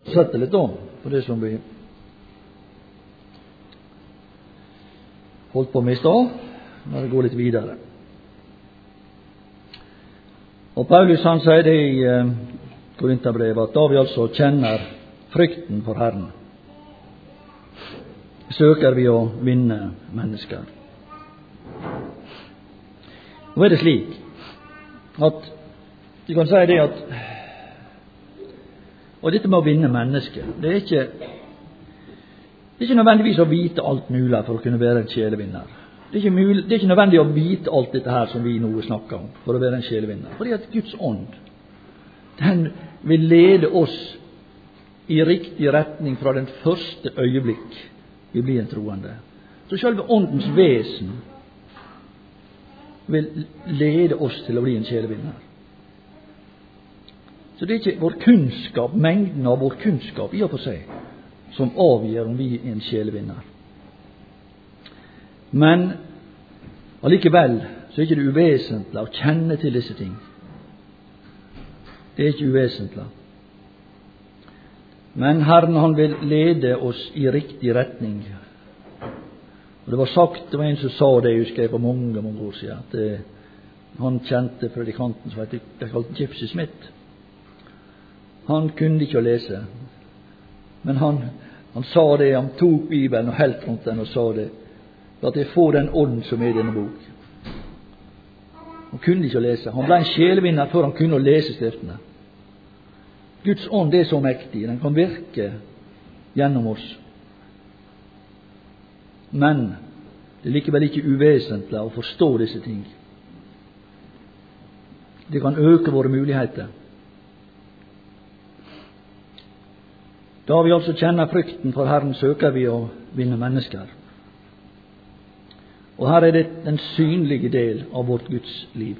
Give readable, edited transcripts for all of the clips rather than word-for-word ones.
Sette litt da, på det som vi holdt på med i stad, når det går litt videre. Og Paulus han sier det i Korinterbrevet, at da vi altså kjenner frykten for Herren, søker vi å vinne mennesker. Nå er det slik at vi kan si det at og dette med å vinne mennesker, det er ikke nødvendigvis å vite alt mulig for å kunne være en sjelevinner. Det er ikke nødvendig å vite alt dette her som vi nå snakker om for å være en sjelevinner. Fordi at Guds ånd, den vil lede oss i riktig retning fra den første øyeblikk vi blir en troende. Så selve åndens vesen vil lede oss til å bli en sjelevinner. Så det er ikke vår kunnskap, mengden av vår kunnskap i og for seg, som avgjør om vi er en sjelevinner. Men allikevel så er ikke det uvesentlig å kjenne til disse ting. Det er ikke uvesentlig. Men Herren han vil lede oss i riktig retning. Og det var sagt, det var en som sa det, jeg husker jeg for mange år siden, at han kjente predikanten som de kalte Gypsy Smith. Han kunne ikke å lese, men han sa det, han tok Bibelen og helt rundt den og sa det, at jeg får den ånd som er i denne bok. Han kunne ikke å lese. Han ble en sjelevinner før han kunne å lese skriftene. Guds ånd er så mektig, den kan virke gjennom oss. Men det er likevel ikke uvesentlig å forstå disse ting. Det kan øke våre muligheter. Da vi altså kjenner frykten for Herren, søker vi å vinne mennesker. Og her er det den synlige del av vårt Guds liv.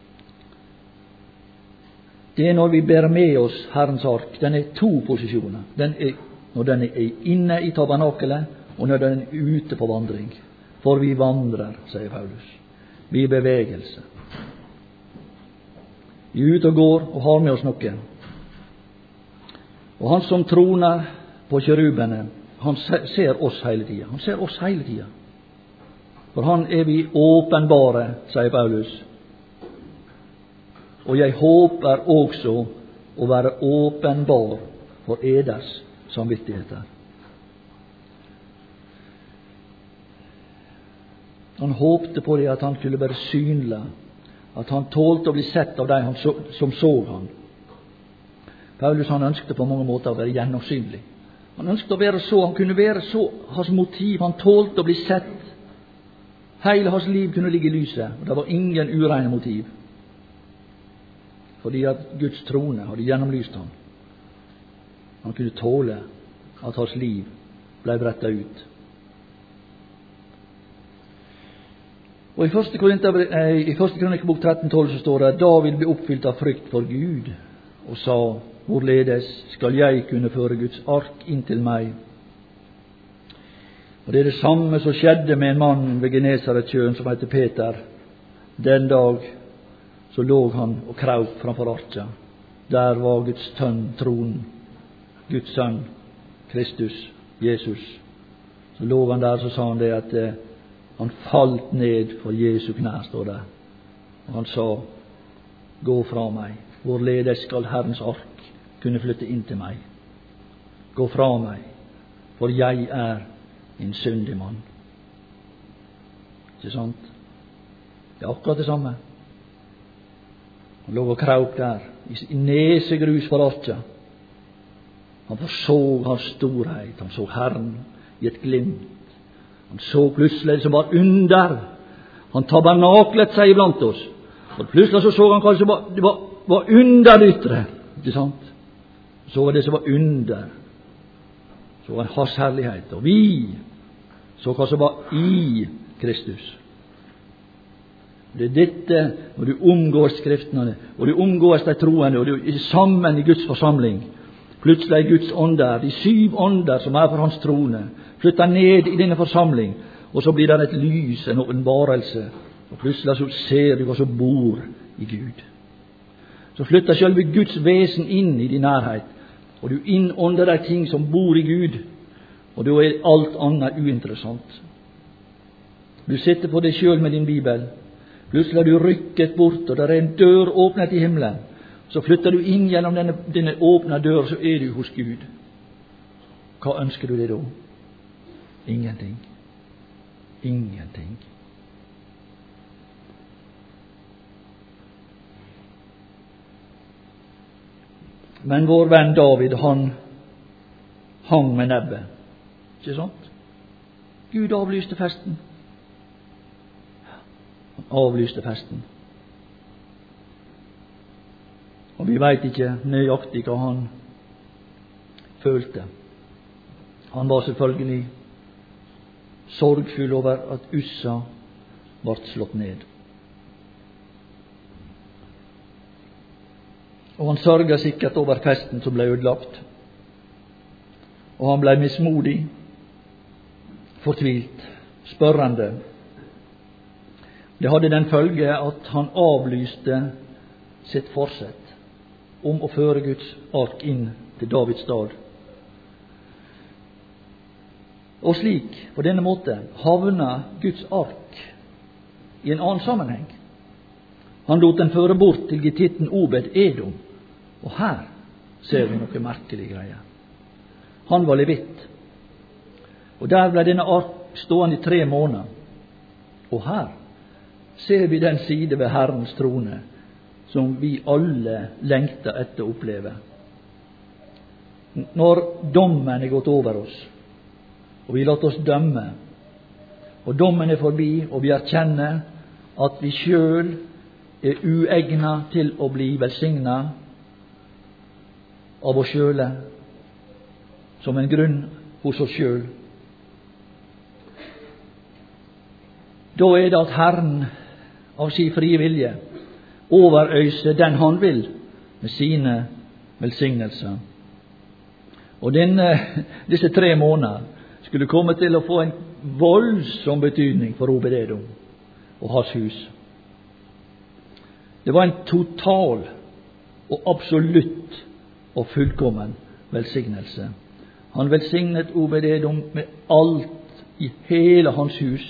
Det er når vi ber med oss Herrens ark. Den er to posisjoner. Når den er inne i tabernakelet, og når den er ute på vandring. For vi vandrer, sier Paulus. Vi er i bevegelse. Vi er ute og går og har med oss noe. Og han som troner på kjerubene, han ser oss hele tida. Han ser oss hele tida. For han er vi åpenbare, sier Paulus. Og jeg håper også å være åpenbar for eders samvittigheter. Han håpte på det at han skulle være synlig, at han tålte å bli sett av de som så han. Paulus han ønsket på mange måter å være gjennomsynlig. Han ønsket å være så, han kunne være så, hans motiv, han tålte å bli sett. Hele hans liv kunne ligge i lyset, og det var ingen ureine motiv. Fordi at Guds trone hadde gjennomlyst ham. Han kunne tåle at hans liv ble brettet ut. Og i 1. Krønikebok 13:12 så står det: David ble oppfylt av frykt for Gud, og sa: hvorledes skal jeg kunne føre Guds ark inn til meg? Og det er det samme som skjedde med en mann ved Genesaretsjøen som heter Peter. Den dag så lå han og kraup framfor arket. Der var Guds tronen, Guds sønn, Kristus, Jesus. Så lå han der, så sa han det at han falt ned for Jesu knær, står det. Og han sa: gå fra meg. Hvorledes skal Herrens ark kunne flytte inn til meg? Gå fra meg, for jeg er en syndig mann. Ikke sant? Det er akkurat det samme. Han lå og kraup der, i nesegrus for arket. Han forså hans storhet, han så Herren i et glimt. Han så plutselig det som var under. Han tabernaklet seg iblant oss. Og plutselig så han kanskje det var under det ytre. Ikke sant? Så var det som var under. Så var hans herlighet. Og vi så hva som var i Kristus. Det er dette, når du omgår Skriftene, og du omgås de troende, og du er sammen i Guds forsamling. Plutselig er Guds ånder, de 7 ånder som er for hans trone, flytter ned i denne forsamling, og så blir det et lys, en åpenbarelse. Og plutselig så ser du hva som bor i Gud. Så flytter selve Guds vesen inn i din nærhet. og du innånder de ting som bor i Gud, og da er alt annet uinteressant. Du sitter på deg sjøl med din bibel, plutselig har du rykket bort, og der er en dør åpnet i himmelen. Så flytter du inn gjennom denne åpne dør, så er du hos Gud. Hva ønsker du deg da? Ingenting. Ingenting. Men vår venn David, han hang med nebbet. Ikke sant? Gud avlyste festen. Han avlyste festen. Og vi vet ikke nøyaktig hva han følte. Han var selvfølgelig sorgfull over at Ussa ble slått ned. Og han sørga sikkert over festen som ble ødelagt. Og han ble mismodig, fortvilt, spørrende. Det hadde den følge at han avlyste sitt forsett om å føre Guds ark inn til Davids stad. Og slik, på denne måte, havna Guds ark i en annen sammenheng. Han lot den føre bort til gittitten Obed Edom. Og her ser vi noe merkelig greier. Han var levitt, og der ble denne ark stående i 3 måneder. Og her ser vi den side ved Herrens trone som vi alle lengter etter å oppleve. Når dommen er gått over oss, og vi latt oss dømme, og dommen er forbi, og vi erkjenner at vi sjøl er uegnet til å bli velsignet av oss sjøle, som en grunn hos oss sjøl. Da er det at Herren av sin frie vilje overøser den han vil med sine velsignelser. Og disse 3 måneder skulle komme til å få en voldsom betydning for Obed-Edom og hans hus. Det var en total og absolutt og fullkommen velsignelse. Han velsignet Obed-Edom med alt i hele hans hus.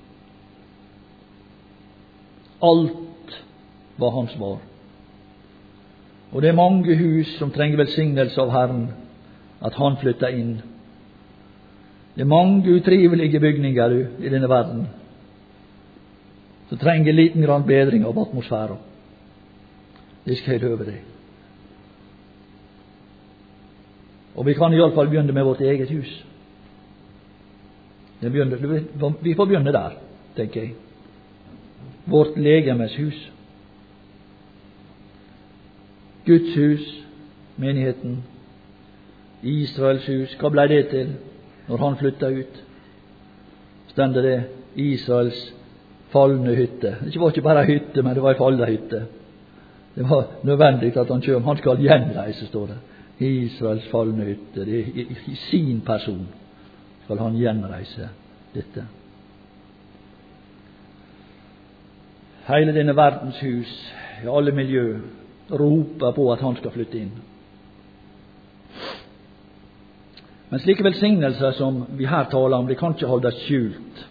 Alt var hans var. Og det er mange hus som trenger velsignelse av Herren, at han flytter inn. Det er mange utrivelige bygninger i denne verden som trenger liten grann bedring av atmosfæren. Det skal jeg love deg. Og vi kan i alle fall begynne med vårt eget hus. Vi får begynne der, tenker jeg. Vårt legemes hus. Guds hus, menigheten, Israels hus. Hva ble det til når han flytta ut? Stender det Israels falne hytte. Det var ikke bare hytte, men det var en fallen hytte. Det var nødvendig at han kjøm. Han skal gjenreise, står det. Israels falne hytte. Det er i sin person skal han gjenreise dette. Hele denne verdens hus, i alle miljø, roper på at han skal flytte inn. Men slike velsignelser som vi her taler om, det kan ikke holdes skjult.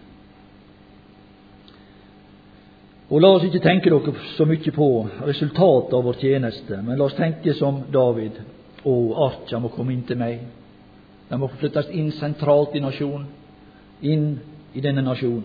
Og la oss ikke tenke dere så mye på resultatet av vår tjeneste, men la oss tenke som David. Arka må komme inn til meg. Den må flyttes inn sentralt i nasjonen, inn i denne nasjonen.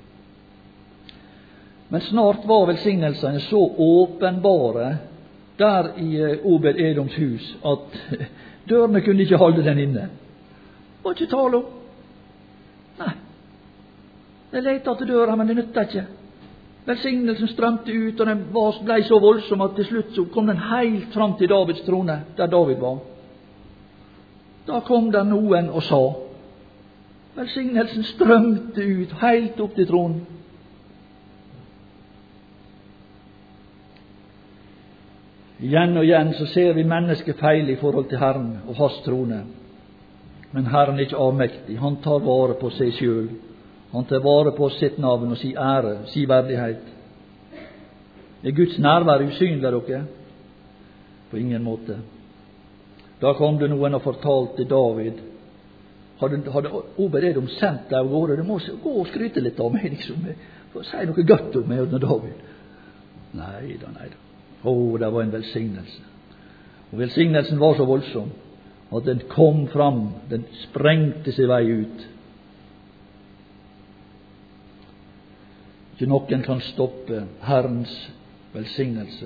Men snart var velsignelsene så åpenbare der i Obed-Edoms hus at dørene kunne ikke holde den inne. Det var ikke tale om. Nei. Det lette til døra, men det nytta ikke. Velsignelsen strømte ut, og den ble så voldsom at til slutt så kom den helt fram til Davids trone, der David var. Da kom der noen og sa, velsignelsen strømte ut helt opp til tronen. Igjen og igjen så ser vi mennesket feil i forhold til Herren og hans trone. Men Herren er ikke avmektig. Han tar vare på seg sjøl. Han tar vare på sitt navn og sin ære, sin verdighet. Er Guds nærvær usynlig, dere? På ingen måte. Da kom det noen og fortalte David, hadde Obed-Edom sendt deg av gårde, du må gå og skryte litt av meg, liksom, for å si noe godt om meg og David. Nei da. Det var en velsignelse. Og velsignelsen var så voldsom at den kom fram, den sprengte sin vei ut. Ikke noen kan stoppe Herrens velsignelse.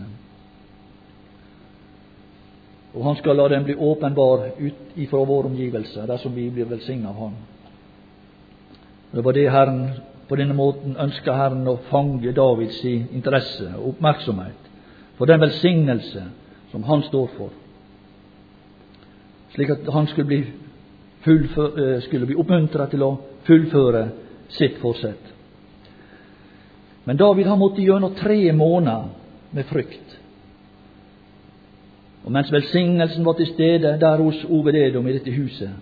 Og han skal la den bli åpenbar ut ifra vår omgivelse, dersom vi blir velsignet av Han. Det var det Herren, på denne måten ønsket Herren å fange Davids interesse og oppmerksomhet for den velsignelse som han står for, slik at han skulle bli oppmuntret til å fullføre sitt forsett. Men David har måttet gjennom 3 måneder med frykt. Og mens velsignelsen var til stede der hos Obed-Edom i dette huset,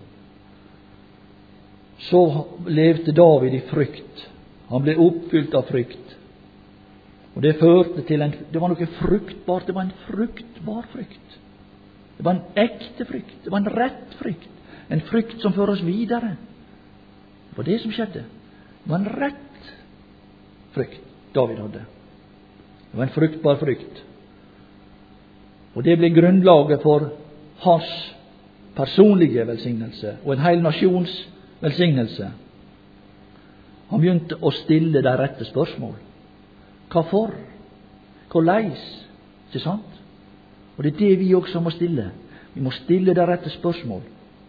så levde David i frykt. Han ble oppfylt av frykt. Og det førte til det var noe fruktbart, det var en fruktbar frykt. Det var en ekte frykt, det var en rett frykt. En frykt som fører oss videre. Det var det som skjedde. Det var en rett frykt David hadde. Det var en fruktbar frykt. Og det ble grunnlaget for hans personlige velsignelse og en hel nasjons velsignelse. Han begynte å stille de rette spørsmål. Hvorfor? Hvorleis? Ikke sant? Og det er det vi også må stille. Vi må stille de rette spørsmål.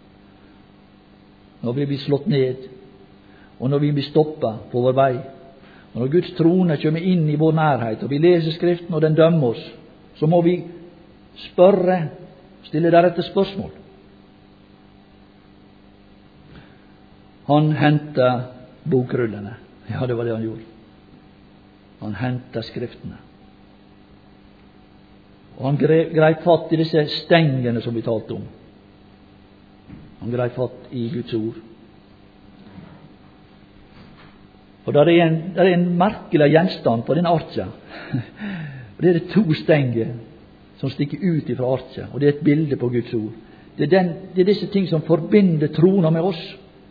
Når vi blir slått ned, og når vi blir stoppet på vår vei, og når Guds trone kommer inn i vår nærhet, og vi leser Skriften og den dømmer oss, så må vi spørre, stille de rette spørsmål. Han hentet bokrullene. Ja, det var det han gjorde. Han hentet Skriftene. Og han grep fatt i disse stengene som vi talte om. Han grep fatt i Guds ord. Og der er en merkelig gjenstand på denne arka. Og det er det 2 stenger som stikker ut ifra arka, og det er et bilde på Guds ord. Det er disse ting som forbinder trona med oss.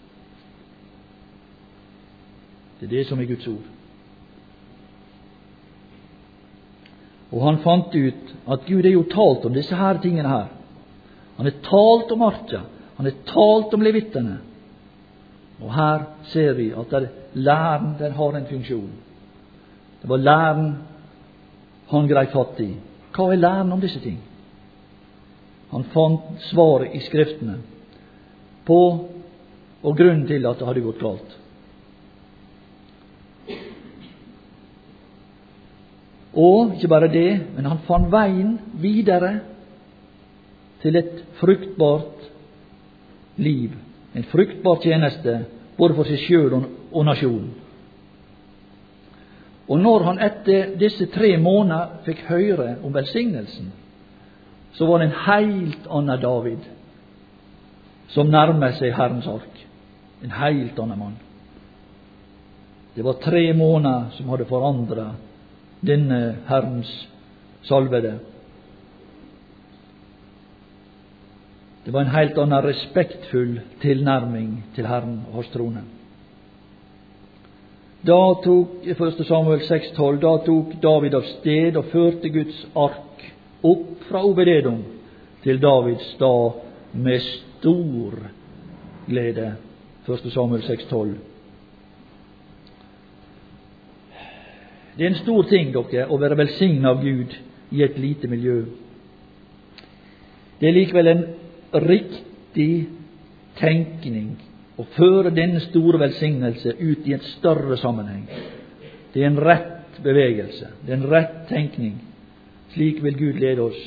Det er det som er Guds ord. Og han fant ut at Gud er jo talt om disse her tingene her. Han er talt om arka, han er talt om levittene. Og her ser vi at læren, den har en funksjon. Det var læren han grep fatt i. Hva er læren om disse ting? Han fant svaret i Skriftene på og grunnen til at det hadde gått galt. Og ikke bare det, men han fant veien videre til et fruktbart liv, en fruktbar tjeneste, både for seg selv og nasjonen. Og når han etter disse 3 måneder fikk høre om velsignelsen, så var det en helt annen David som nærmet seg Herrens ark. En helt annen mann. Det var 3 måneder som hadde forandret denne Herrens salvede. Det var en helt annen respektfull tilnærming til Herren og hans trone. Da tok 1. Samuel 6,12, da tok David av sted og førte Guds ark opp fra Obed-Edom til Davids stad med stor glede. 1. Samuel 6,12. Det er en stor ting, dere, å være velsignet av Gud i et lite miljø. Det er likevel en riktig tenkning å føre denne store velsignelse ut i en større sammenheng. Det er en rett bevegelse, det er en rett tenkning. Slik vil Gud lede oss.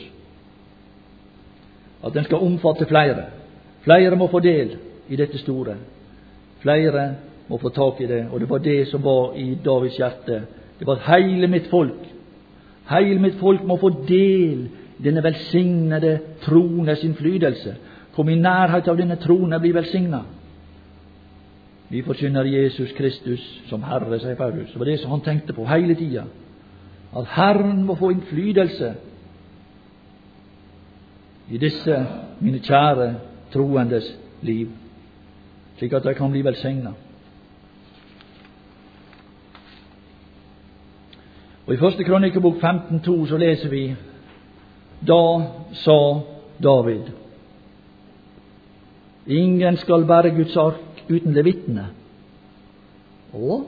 At den skal omfatte flere. Flere må få del i dette store. Flere må få tak i det, og det var det som var i Davids hjerte. Det var at hele mitt folk må få del i denne velsignede trones innflytelse. Kom i nærhet av denne trone, bli velsignet. Vi forkynner Jesus Kristus som Herre, sier Paulus. Det var det som han tenkte på hele tida. At Herren må få innflytelse. i disse mine kjære troendes liv, slik at de kan bli velsignet. Og i første Krønikebok 15:2 så leser vi: Da sa David: ingen skal bære Guds ark uten levittene. Å?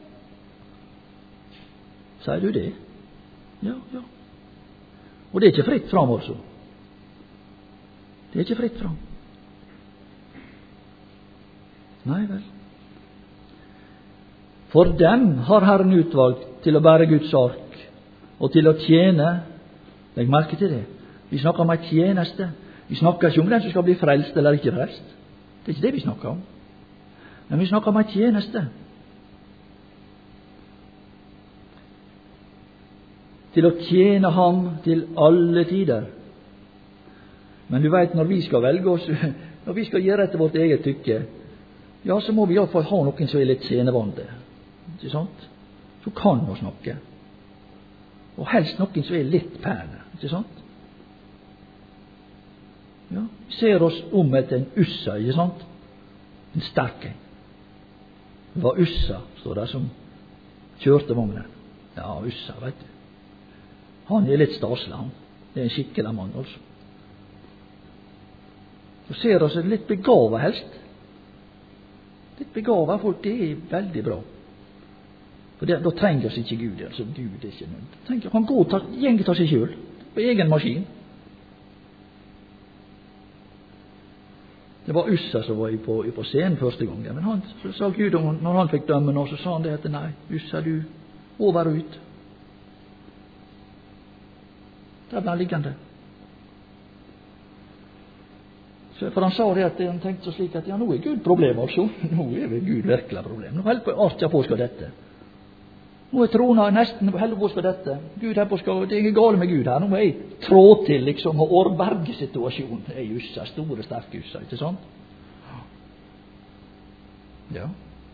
Sier du det? Ja. Og det er ikke fritt fram, altså. Det er ikke fritt fram. Nei vel. For dem har Herren utvalgt til å bære Guds ark og til å tjene. Legg merke til det. Vi snakker om en tjeneste. Vi snakker ikke om den som skal bli frelst eller ikke frelst. Det er ikke det vi snakker om. Men vi snakker om en tjeneste. Til å tjene ham til alle tider. Men du vet, når vi skal velge oss, når vi skal gjøre etter vårt eget tykke, ja, så må vi iallfall ha noen som er litt scenevante. Ikke sant? Som kan å snakke. Og helst noen som er litt pene. Ikke sant? Ja, vi ser oss om etter en Ussa, ikke sant? En sterk en. Det var Ussa, står det, som kjørte vognen. Ja, Ussa, vet du. Han er litt staselig, han. Det er en skikkelig mann, altså. Så ser oss litt begava helst. Litt begava folk, det er veldig bra. For da trenger oss ikke Gud. Altså, Gud er ikke noe. Han går og gjenger av seg selv, på egen maskin. Det var Ussa som var på scenen første gang. Men så sa Gud, når han fikk dømme nå, så sa han det at nei, Ussa, du over og ut. Der ble han liggende. For han sa det at han tenkte så slik at ja, nå er Gud problem, altså. Nå er Gud virkelig problem. Nå holder på alt jeg på skal dette. Nå er trona nesten holder på skal dette. Gud her på skal, det er ikke gale med Gud her. Nå må jeg trå til liksom og årberge situasjonen. Det er Ussa, store, sterke Ussa, ikke sant? Ja.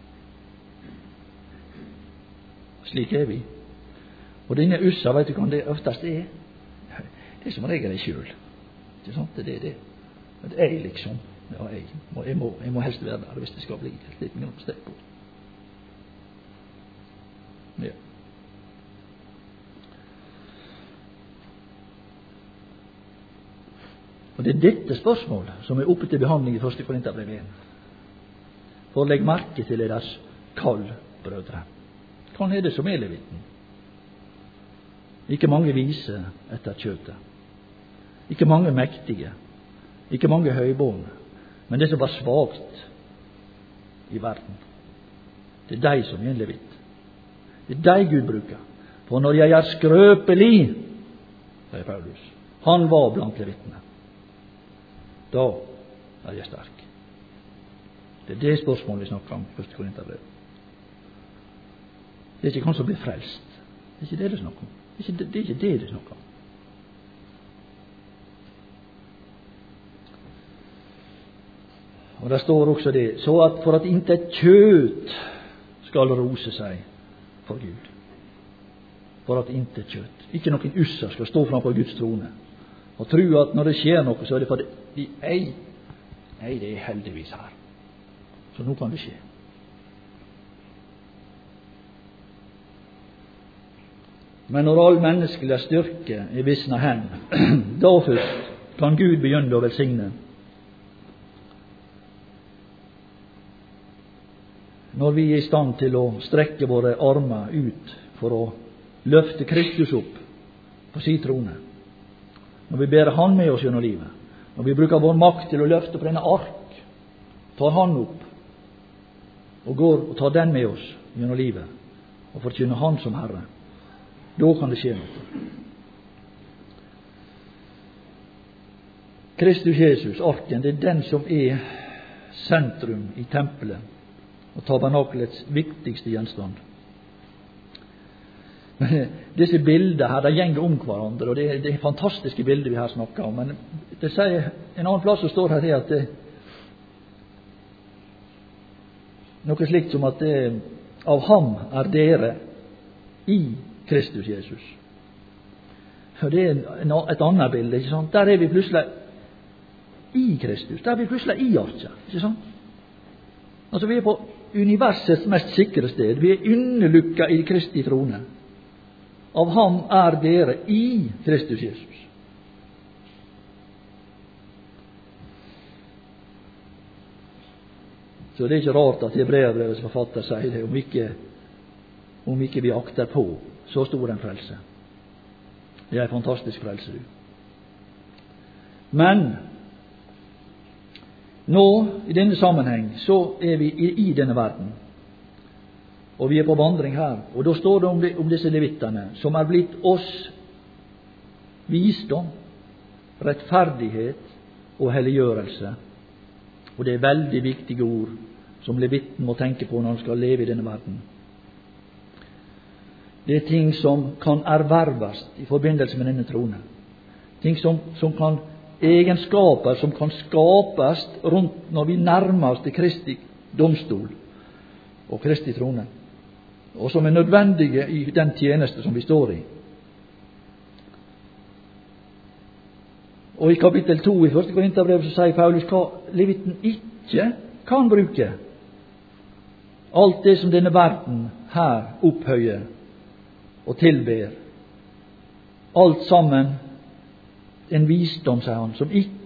Slik er vi. Og denne Ussa, vet du hva det oftest er? Det er som regel jeg sjøl. Ikke sant? Det er det. At jeg liksom, ja, jeg må helst være der hvis det skal bli et litt mer steg på. Ja. Og det er dette spørsmålet som er oppe til behandling i 1. Korinterbrev 1. For legg merke til deres kall, brødre. Hva er det som er levitten? Ikke mange vise etter kjøtet. Ikke mange mektige. Ikke mange høybårne, men det som var svagt i verden. Det er de som er en levitt. Det er de Gud bruker. For når jeg er skrøpelig, sier Paulus, han var blant levittene, da er jeg sterk. Det er det spørsmålet vi snakker om i 1. Korinterbrev. Det er ikke han som blir frelst. Det er ikke det det snakker om. Det er ikke det det snakker om. Og der står også det, så at for at intet kjøtt skal rose seg for Gud. For at intet kjøtt. Ikke noen Ussa skal stå fram på Guds trone og tro at når det skjer noe, så er det for det ei, det er heldigvis her. Så nå kan det skje. Men når all menneskelig styrke er visna hen, da først kan Gud begynne å velsigne. Når vi er i stand til å strekke våre armer ut for å løfte Kristus opp på sin trone, når vi ber Han med oss gjennom livet, når vi bruker vår makt til å løfte på denne ark, tar Han opp og går og tar den med oss gjennom livet og forkynner Han som Herre, da kan det skje noe. Kristus Jesus, arken, det er den som er sentrum i tempelet og tabernakelets viktigste gjenstand. Men disse bilder her, de gjenger om hverandre, og det er fantastiske bilder vi her snakker om. Men det sier, en annen plass så står her at noe slikt som at av ham er dere i Kristus Jesus. Og det er et annet bilde, ikke sant? Der er vi plutselig i Kristus. Der er vi plutselig i arket, ikke sant? Altså, vi er på universets mest sikre sted. Vi er innelukka i Kristi trone. Av ham er dere i Kristus Jesus. Så det er ikke rart at Hebreerbrevets forfatter sier det, om ikke vi akter på så stor en frelse. Det er en fantastisk frelse, du. Men nå, i denne sammenheng, så er vi i denne verden. Og vi er på vandring her. Og da står det om disse levittene, som er blitt oss visdom, rettferdighet og helliggjørelse. Og det er veldig viktige ord som levitten må tenke på når han skal leve i denne verden. Det er ting som kan erverves i forbindelse med denne trone. Ting som kan egenskaper som kan skapes rundt når vi nærmer oss til Kristi domstol og Kristi trone, og som er nødvendige i den tjeneste som vi står i. Og i kapittel 2 i 1. Korinterbrev så sier Paulus hva levitten ikke kan bruke. Alt det som denne verden her opphøyer og tilber. Alt sammen en visdom, sier han,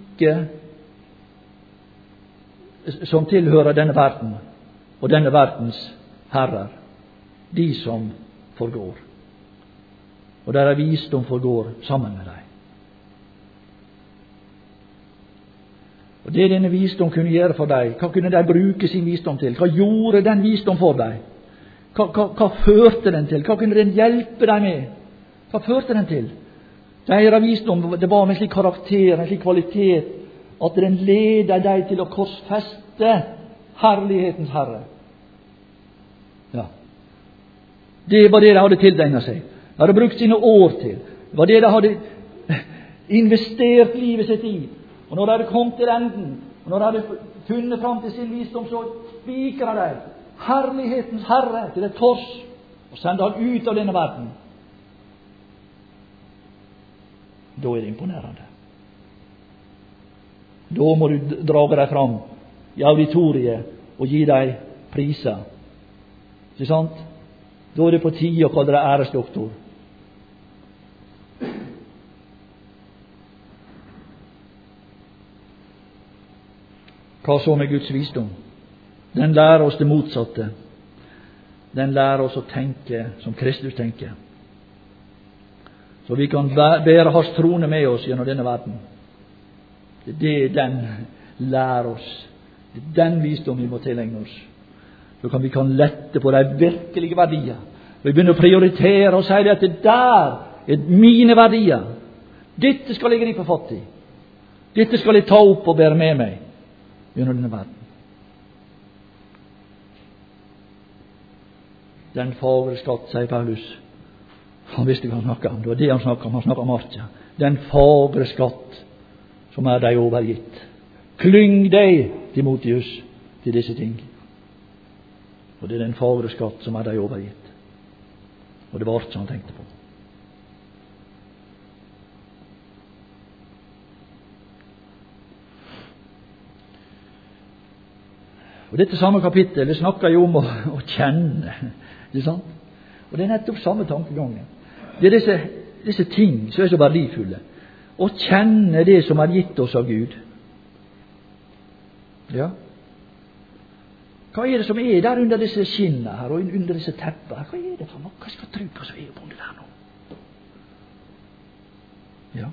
som tilhører denne verden og denne verdens herrer, de som forgår. Og der visdom forgår sammen med dem. Og det denne visdom kunne gjøre for deg, hva kunne de bruke sin visdom til? Hva gjorde den visdom for deg? Hva førte den til? Hva kunne den hjelpe deg med? Hva førte den til? Deres visdom, det var med en slik karakter, en slik kvalitet, at den leder deg til å korsfeste herlighetens Herre. Ja. Det var det de hadde tildegnet seg. De hadde brukt sine år til. Det var det de hadde investert livet sitt i. Og når de hadde kommet til enden, og når de hadde funnet fram til sin visdom, så spikret de herlighetens Herre til et kors og sendte han ut av denne verden. Da er det imponerende. Da må du drage deg fram i auditoriet og gi deg priser. Ikke sant? Da er det på tide å kalle deg æresdoktor. Hva så med Guds visdom? Den lærer oss det motsatte. Den lærer oss å tenke som Kristus tenker. Så vi kan bære hans trone med oss gjennom denne verden. Det er det den lærer oss. Det er den visdom vi må tilegne oss. Så kan vi lette på de virkelige verdier. Vi begynner å prioritere og si at det der er mine verdier. Dette skal jeg gripe fatt i. Dette skal jeg ta opp og bære med meg gjennom denne verden. Den fagre skatt, sier Paulus. Han visste hva han snakket om. Det var det han snakket om. Han snakket om arket. Den fagre skatt som er deg overgitt. Klyng deg, Timotheus, til disse ting. Og det er den fagre skatt som er deg overgitt. Og det var arket han tenkte på. Og dette samme kapittel, det snakker jo om å kjenne. Ikke sant? Og det er nettopp samme tankegangen. Det er disse ting som er så verdifulle. Å kjenne det som er gitt oss av Gud. Ja. Hva er det som er der under disse skinnene her, og under disse tepper her? Hva er det for noe? Hva skal tro hva som er på det der nå? Ja.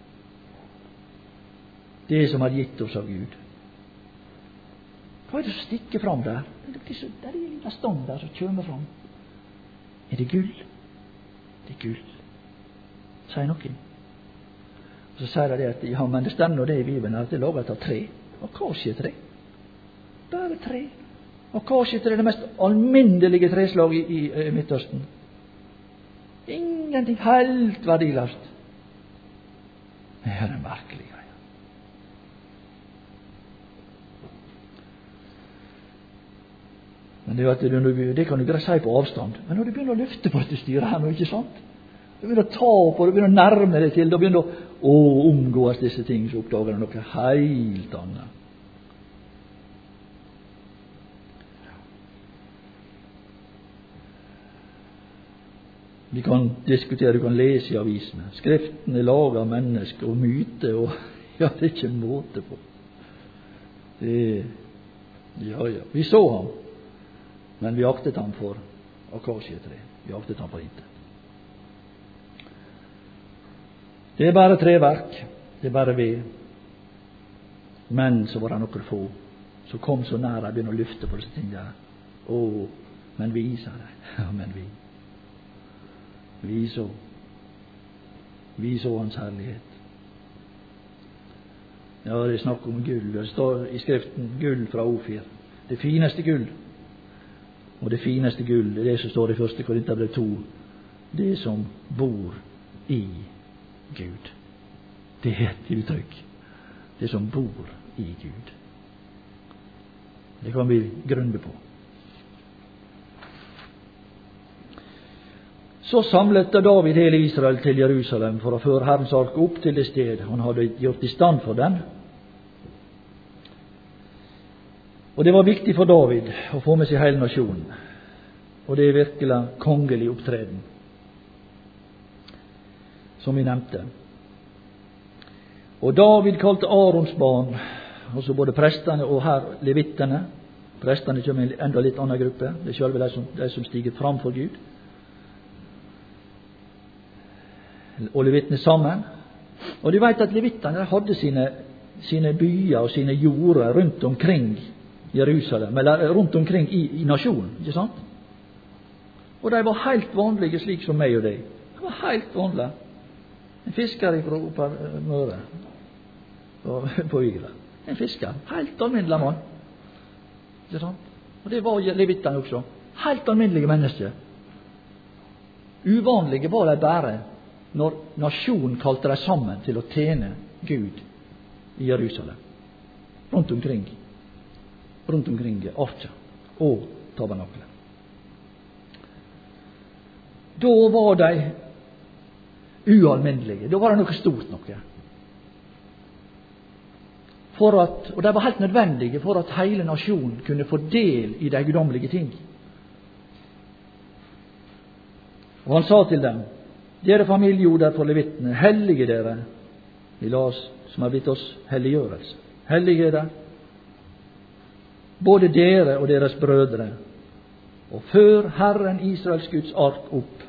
Det som er gitt oss av Gud. Hva er det som stikker fram der? Det er en liten stånd der som kommer fram. Er det gull? Det er gull. Sier noen. Og så sier de at ja, men det stemmer det i Bibelen at det er laget av tre. Akasjetre. Bare tre. Akasjetre er det mest alminnelige treslag i Midtøsten. Ingenting helt verdiløst. Det er en merkelig greie. Men det kan du greit si på avstand. Men når du begynner å løfte på dette styret her nå, ikke sant? Du begynner å ta på, du begynner å nærme deg til, da begynner du å omgås disse ting, så oppdager du noe helt annet. Vi kan diskutere, du kan lese i avisene. Skriften er laget av mennesker og myte, og ja, det er ikke måte på. Ja. Vi så ham, men vi aktet ham for akasietre. Vi aktet ham for intet. Det er bare treverk, det er bare ved. Men så var det noen få som kom så nær, jeg begynner å lyfte på disse tingene. Men vi, sa de. Ja, men vi. Vi så hans herlighet. Ja, det er snakk om gull. Det står i Skriften gull fra Ofir. Det fineste gull. Og det fineste gull, det er det som står i 1. Korinterbrev 2. Det som bor i Gud. Det er et uttrykk. Det som bor i Gud. Det kan vi grunne på. Så samlet David hele Israel til Jerusalem for å føre Herrens ark opp til det sted han hadde gjort i stand for den. Og det var viktig for David å få med seg hele nasjonen. Og det er virkelig kongelig opptreden, som vi nevnte. Og David kalte Arons barn, altså både prestene og her levittene. Prestene kommer i en enda litt annen gruppe. Det er selve de som stiger fram for Gud. Og levittene sammen. Og du vet at levittene hadde sine byer og sine jorder rundt omkring Jerusalem, eller rundt omkring i nasjonen, ikke sant? Og de var helt vanlige, slik som meg og deg. De var helt vanlige. En fisker fra Møre på Vigla. En fisker, helt alminnelig mann, ikke sant? Og det var levittene også. Helt alminnelige mennesker. Uvanlige var de bare når nasjonen kalte dem sammen til å tjene Gud i Jerusalem. Rundt omkring arken og tabernaklet. Da var de ualminnelige. Da var det noe stort noe. Og de var helt nødvendige for at hele nasjonen kunne få del i de guddommelige ting. Og han sa til dem: dere familiejoder for levittene, hellige dere. Vi las som har blitt oss helliggjørelse. Hellige dere, både dere og deres brødre, og før Herren Israels Guds ark opp.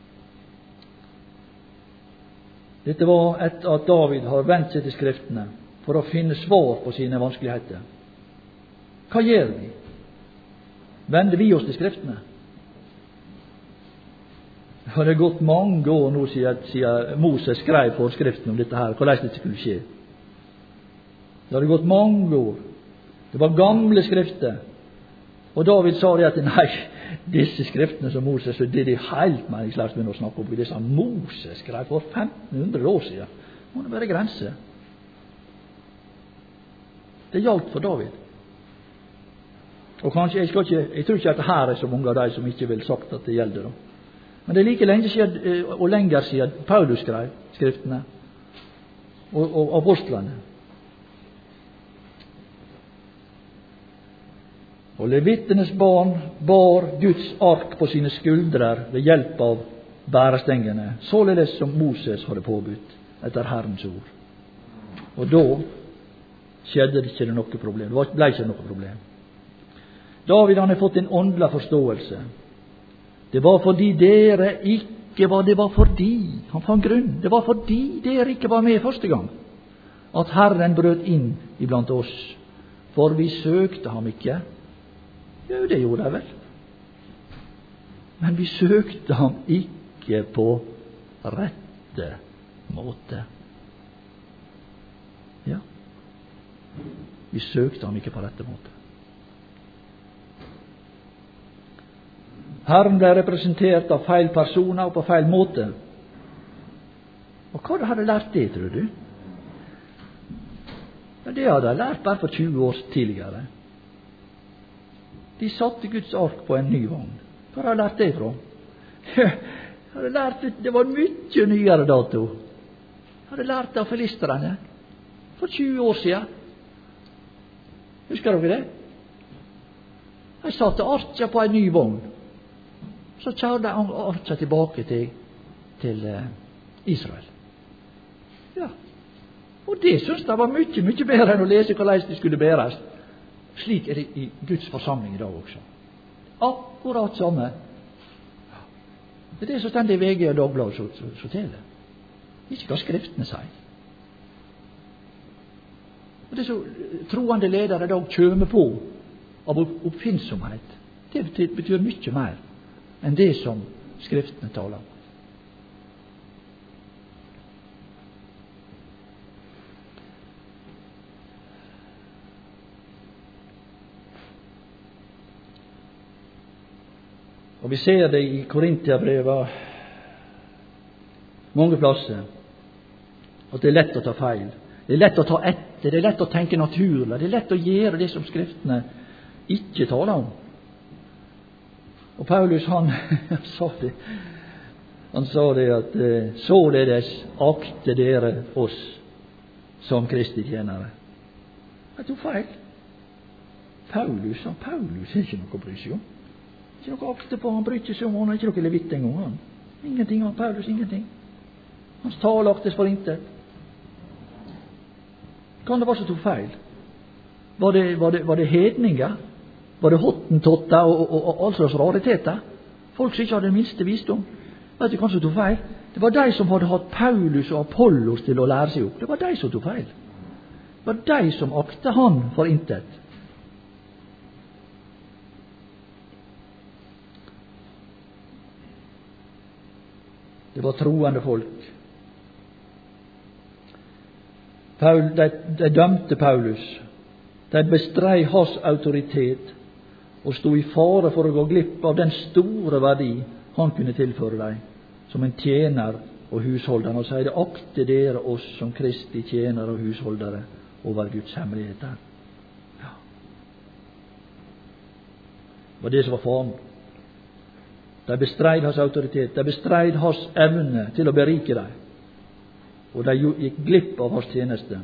Dette var etter at David har vendt seg til Skriftene for å finne svar på sine vanskeligheter. Hva gjør vi? Vender vi oss til Skriftene? Det har gått mange år nå siden Moses skrev forskriften om dette her, hvordan det skulle skje. Det har gått mange år. Det var gamle skrifter. Og David sa det at nei, disse skriftene som Moses, det er helt meningsløst å snakke om. Det som Moses skrev for 1500 år siden. Må det være grenser. Det gjaldt for David. Og kanskje, jeg tror ikke at det her er så mange av de som ikke vil sagt at det gjelder da. Men det er like lenge siden, og lenger siden Paulus skrev skriftene og apostlene. Og levittenes barn bar Guds ark på sine skuldrer ved hjelp av bærestengene, således som Moses hadde påbudt etter Herrens ord. Og da skjedde det ikke noe problem. Det ble ikke noe problem. David hadde fått en åndelig forståelse. Det var fordi dere ikke var, det var fordi, han fant grunn, det var fordi dere ikke var med første gang, at Herren brøt inn iblant oss. For vi søkte ham ikke. Jo, det gjorde jeg vel. Men vi søkte ham ikke på rette måte. Ja. Vi søkte ham ikke på rette måte. Herren ble representert av feil personer og på feil måte. Og hva hadde lært det, tror du? Ja, det hadde jeg lært bare for 20 år tidligere. De satte Guds ark på en ny vogn. Hva har jeg lært det fra? Hadde lært det var mye nyere dato. Hadde lært det av filisterne for 20 år siden. Husker dere det? Jeg satte arka på en ny vogn. Så kjørte arka tilbake til Israel. Ja. Og det synes jeg var mye, mye bedre enn å lese hvordan de skulle bæres. Slik er det i Guds forsamling i dag også. Akkurat samme. Det er det som stender i VG og Dagbladet så til det. Ikke hva Skriftene sier. Og det som troende ledere i dag kommer på av oppfinnsomhet, det betyr mye mer enn det som Skriftene taler om. Og vi ser det i Korintiabrevet mange plasser, at det er lett å ta feil. Det er lett å ta etter, det er lett å tenke naturlig, det er lett å gjøre det som Skriftene ikke taler om. Og Paulus, han sa det at således akte dere oss som Kristi tjenere. Jeg tok feil. Paulus er ikke noe å bry seg om. Ikke noe akte på, han bryr seg om, han er ikke noe levitt en gang. Ingenting av Paulus, ingenting. Hans tale aktes for intet. Kan det være så tok feil? Var det hedninger? Var det hottentotter og all slags rariteter? Folk som ikke hadde den minste visdom. Vet du hva som tok feil? Det var de som hadde hatt Paulus og Apollos til å lære seg opp. Det var de som tok feil. Det var de som akte han for intet. Det var troende folk. De dømte Paulus. De bestrei hans autoritet og stod i fare for å gå glipp av den store verdi han kunne tilføre dem som en tjener og husholder. Han sier det, akte dere oss som Kristi tjenere og husholdere over Guds hemmeligheter. Ja. Det var det som var faren. De bestreid hans autoritet, de bestreid hans evne til å berike dem, og de gikk glipp av hans tjeneste.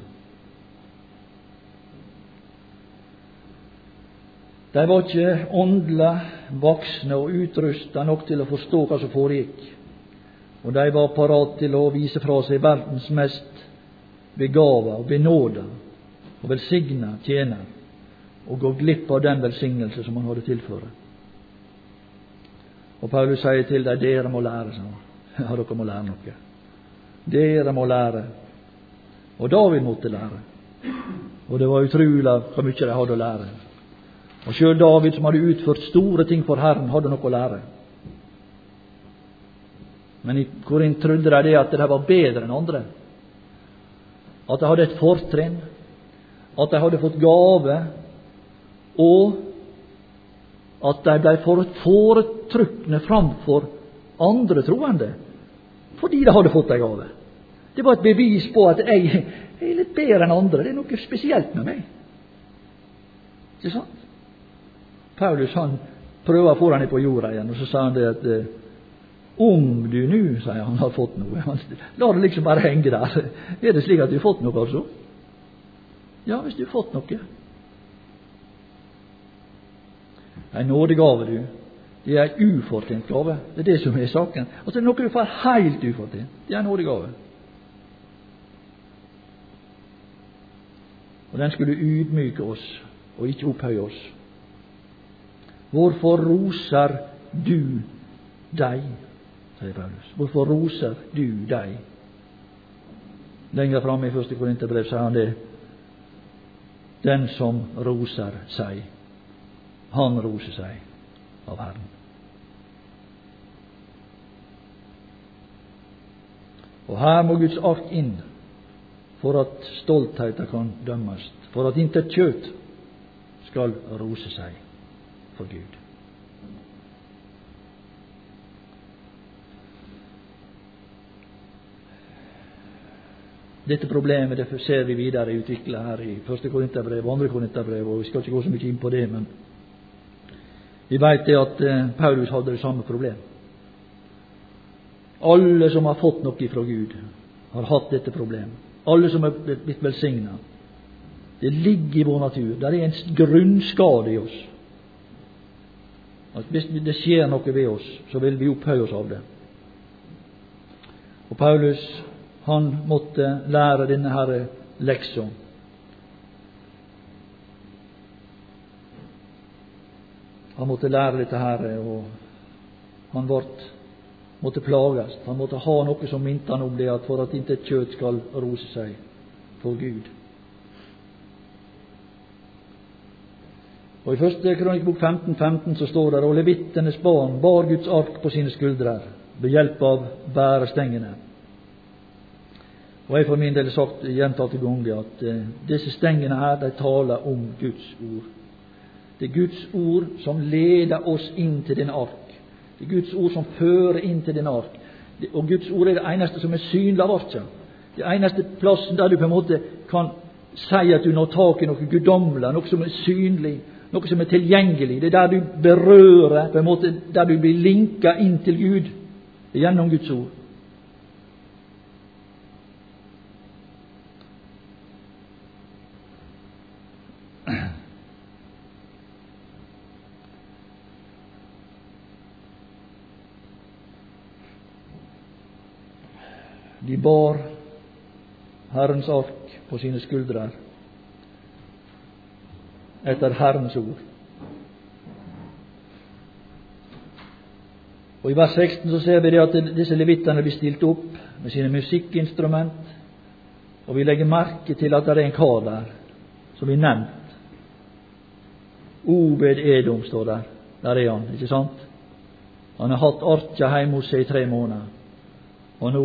De var ikke åndelig voksne og utrustet nok til å forstå hva som foregikk, og de var parat til å vise fra seg verdens mest begava og benåda og velsigna tjener, og gå glipp av den velsignelse som han hadde tilført. Og Paulus sier til dem, dere må lære, sa han. Ja, dere må lære noe. Dere må lære. Og David måtte lære. Og det var utrolig hvor mye de hadde å lære. Og selv David, som hadde utført store ting for Herren, hadde noe å lære. Men i Korint trodde de det at de var bedre enn andre. At de hadde et fortrinn. At de hadde fått gave. Og at de ble foretrukne framfor andre troende, fordi de hadde fått en gave. Det var et bevis på at jeg er litt bedre enn andre. Det er noe spesielt med meg. Ikke sant? Paulus, han prøver å få han på jorda igjen, og så sa han det at om du nå, sier han, har fått noe. La det liksom bare henge der. Er det slik at du har fått noe, altså? Ja, hvis du har fått noe. En nådegave, du. Det er en ufortjent gave. Det er det som er saken. Altså, det er noe du får helt ufortjent. Det er en nådegave. Og den skulle ydmyke oss, og ikke opphøye oss. Hvorfor roser du deg, sier Paulus. Hvorfor roser du deg? Lenger fremme i 1. Korinterbrev sier han det. Den som roser seg, han roser seg av Herren. Og her må Guds ark inn, for at stoltheten kan dømmes, for at intet kjøtt skal rose seg for Gud. Dette problemet det ser vi videre utviklet her i 1. Korinterbrev og 2. Korinterbrev, og vi skal ikke gå så mye inn på det, men vi vet det at Paulus hadde det samme problem. Alle som har fått noe fra Gud, har hatt dette problemet. Alle som er blitt velsignet. Det ligger i vår natur. Det er en grunnskade i oss. At hvis det skjer noe ved oss, så vil vi opphøye oss av det. Og Paulus, han måtte lære denne her leksa. Han måtte lære dette her, og han måtte plages. Han måtte ha noe som minte han om det, at for at ikke et kjøtt skal rose seg for Gud. Og i 1. Krønikebok 15:15 så står det: og levittenes barn bar Guds ark på sine skuldrer ved hjelp av bærestengene. Og jeg for min del har sagt gjentatte ganger at disse stengene her, de taler om Guds ord. Det er Guds ord som leder oss inn til den ark. Det er Guds ord som fører inn til den ark. Og Guds ord er det eneste som er synlig av arken. Det eneste plassen der du på en måte kan si at du når tak i noe guddommelig, noe som er synlig, noe som er tilgjengelig. Det er der du berører, på en måte der du blir linket inn til Gud gjennom Guds ord. De bar Herrens ark på sine skuldrer etter Herrens ord. Og i vers 16 så ser vi det at disse levittene blir stilt opp med sine musikkinstrument, og vi legger merke til at det er en kar der som vi nevnt. Obed Edom står der. Der er han, ikke sant? Han har hatt arka hjemme hos seg i 3 måneder, og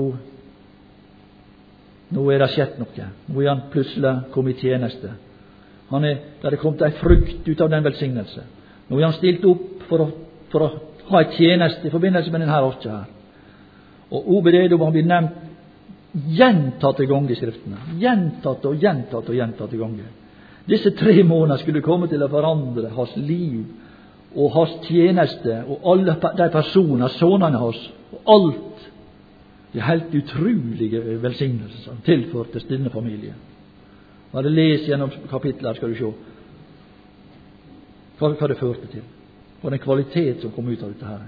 nå er det skjedd noe. Nå er han plutselig kommet i tjeneste. Der er kommet en frukt ut av den velsignelse. Nå er han stilt opp for å ha en tjeneste i forbindelse med denne arka her. Og Obed Edom har blitt nevnt gjentatte ganger i Skriftene. Gjentatte ganger. Disse 3 måneder skulle komme til å forandre hans liv og hans tjeneste og alle de personer, sønnene hans, og alt. Det er helt utrolige velsignelser som tilførtes denne familien. Når du leser gjennom kapitler, skal du se hva det førte til, og den kvalitet som kom ut av dette her.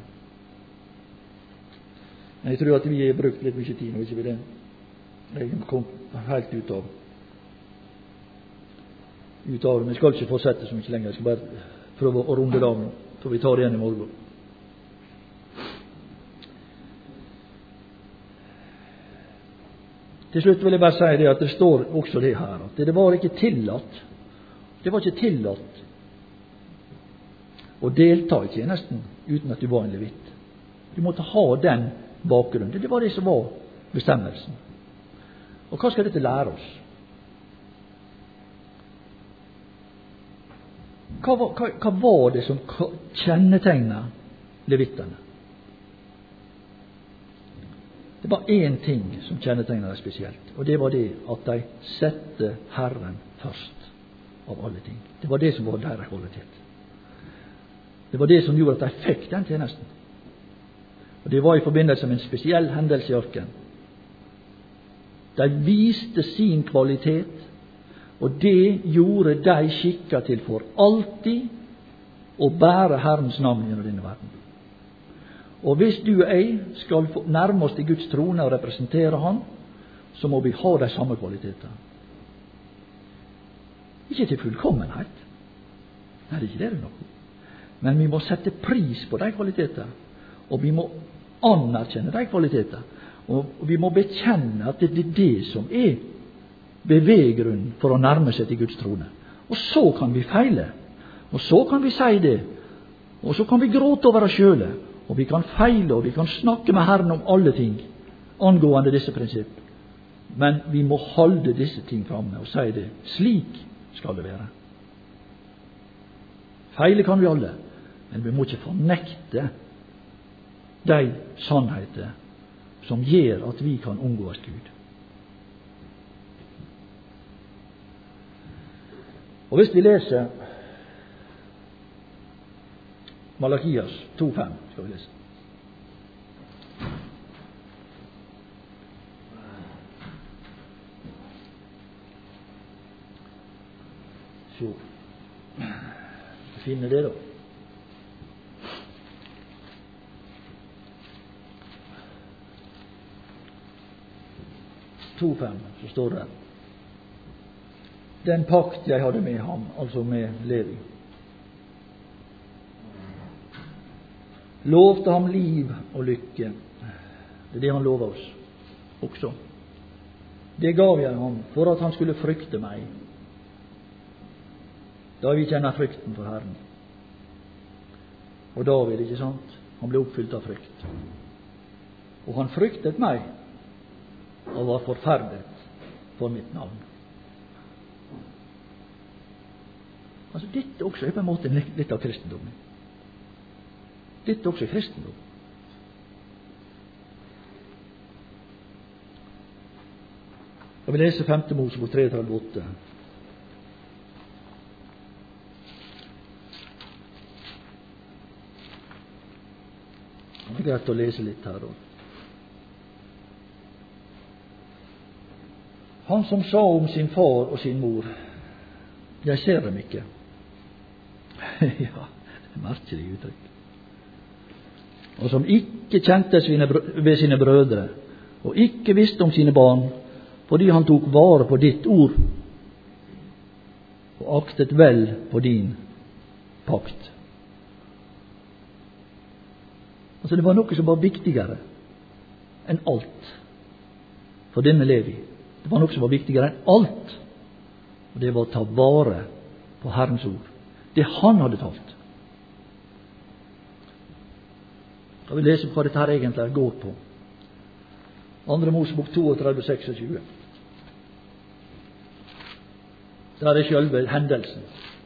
Men jeg tror at vi har brukt litt mye tid nå, ikke vi det? Jeg kom helt ut av det. Men jeg skal ikke fortsette så mye lenger. Jeg skal bare prøve å runde det av nå, så vi tar det igjen i morgen. Til slutt vil jeg bare si det at det står også det her, at det var ikke tillatt å delta i tjenesten uten at du var en levitt. Du måtte ha den bakgrunnen. Det var det som var bestemmelsen. Og hva skal dette lære oss? Hva var det som kjennetegnet levittene? Det var én ting som kjennetegnet dem spesielt, og det var det at de sette Herren først av alle ting. Det var det som var deres kvalitet. Det var det som gjorde at de fikk den tjenesten. Og det var i forbindelse med en spesiell hendelse i ørkenen. De viste sin kvalitet, og det gjorde de skikket til for alltid å bære Herrens navn gjennom denne verden. Og hvis du og jeg skal nærme oss til Guds trone og representere Han, så må vi ha de samme kvaliteter. Ikke til fullkommenhet. Nei, det er ikke det noe. Men vi må sette pris på de kvaliteter, og vi må anerkjenne de kvaliteter, og vi må bekjenne at det er det som er beveggrunnen for å nærme seg til Guds trone. Og så kan vi feile, og så kan vi si det, og så kan vi gråte over oss sjøle, og vi kan feile, og vi kan snakke med Herren om alle ting angående disse prinsipp. Men vi må holde disse ting framme og si det. Slik skal det være. Feile kan vi alle, men vi må ikke fornekte de sannheter som gjør at vi kan omgås Gud. Og hvis vi leser Malakias 2,5, skal vi lese. finne det, da. Så står det: den pakt jeg hadde med ham, altså med Levi, lovte ham liv og lykke. Det er det han lover oss også. Det gav jeg ham for at han skulle frykte meg, da vi kjenner frykten for Herren. Og David, ikke sant? Han ble oppfylt av frykt. Og han fryktet meg og var forferdet for mitt navn. Altså, dette også er på en måte litt av kristendommen. Dette også er kristendom. Jeg vil lese 5. Mosebok 3:8. Det er greit å lese litt her også. Han som sa om sin far og sin mor: jeg ser dem ikke. Ja, det er merkelig uttrykk. Og som ikke kjente ved sine brødre, og ikke visste om sine barn, fordi han tok vare på ditt ord, og aktet vel på din pakt. Altså, det var noe som var viktigere enn alt for denne Levi. Det var noe som var viktigere enn alt, og det var å ta vare på Herrens ord, det han hadde talt. Da vil vi lese hva dette her egentlig går på. 2. Mosebok 32:26. Der er selve hendelsen.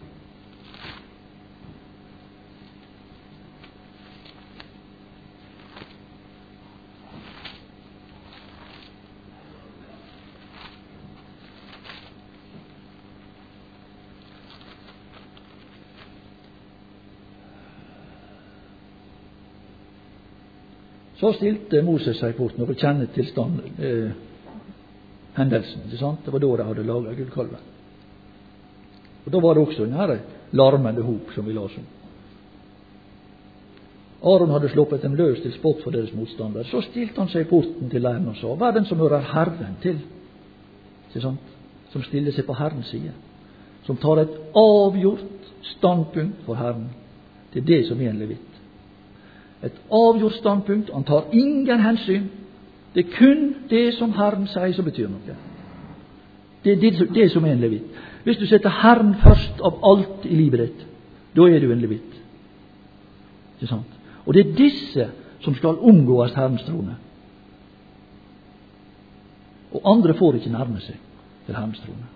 Så stilte Moses seg i porten, og kjente tilstand, hendelsen. Ikke sant? Det var da de hadde laget gullkalven. Og da var det også denne larmende hop som vi las om. Aron hadde sluppet dem løs til spott for deres motstandere. Så stilte han seg i porten til leiren og sa: hva er den som hører Herren til? Ikke sant? Som stiller seg på Herrens side. Som tar et avgjort standpunkt for Herren. Det er det som er en levit. Et avgjort standpunkt. Han tar ingen hensyn. Det er kun det som Herren sier som betyr noe. Det er det som er en levit. Hvis du setter Herren først av alt i livet ditt, da er du en levit. Ikke sant? Og det er disse som skal omgås Herrens trone. Og andre får ikke nærme seg til Herrens trone.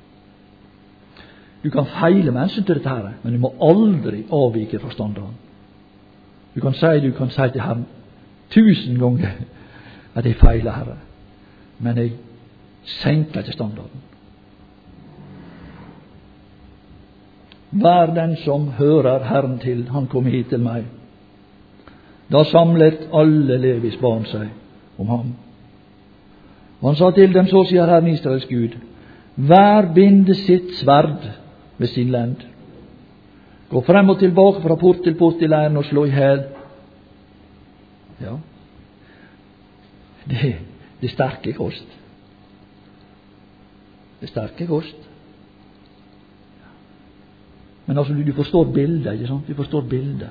Du kan feile med hensyn til dette her, men du må aldri avvike fra standarden. Du kan si til Herren 1000 ganger at jeg feiler, Herre, men jeg senker ikke standarden. Vær den som hører Herren til, han kom hit til meg. Da samlet alle Levis barn seg om ham. Og han sa til dem: så sier Herren Israels Gud, hver binde sitt sverd ved sin lend. Gå frem og tilbake fra port til port i leiren og slå i hæl. Ja, det er sterke kost. Det er sterke kost. Men altså, du forstår bildet, ikke sant? Du forstår bildet.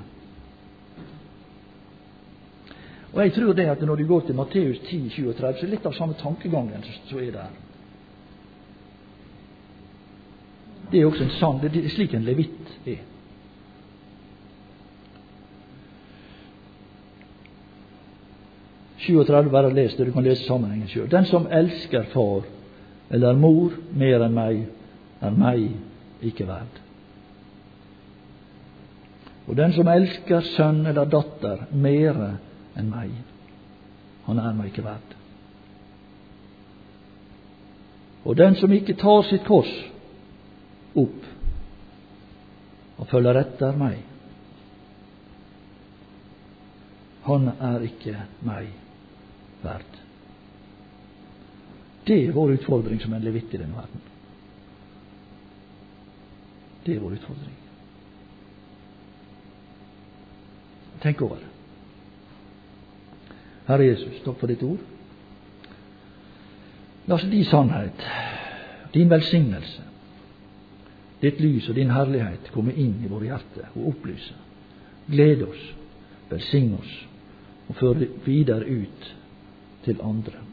Og jeg tror det at når du går til Matteus 10:37, så er det litt av samme tankegangen som er der. Det er også en sang, det er slik en levit er. Bare les det, du kan lese sammenhengen selv. Den som elsker far eller mor mer enn meg, er meg ikke verd. Og den som elsker sønn eller datter mer enn meg, han er meg ikke verd. Og den som ikke tar sitt kors opp og følger etter meg, han er ikke meg verd. Det er vår utfordring som en levit i denne verden. Det er vår utfordring. Tenk over det. Herre Jesus, takk for ditt ord. La oss din sannhet, din velsignelse, ditt lys og din herlighet komme inn i våre hjerter og opplyse. Glede oss, velsigne oss og føre videre ut til andre.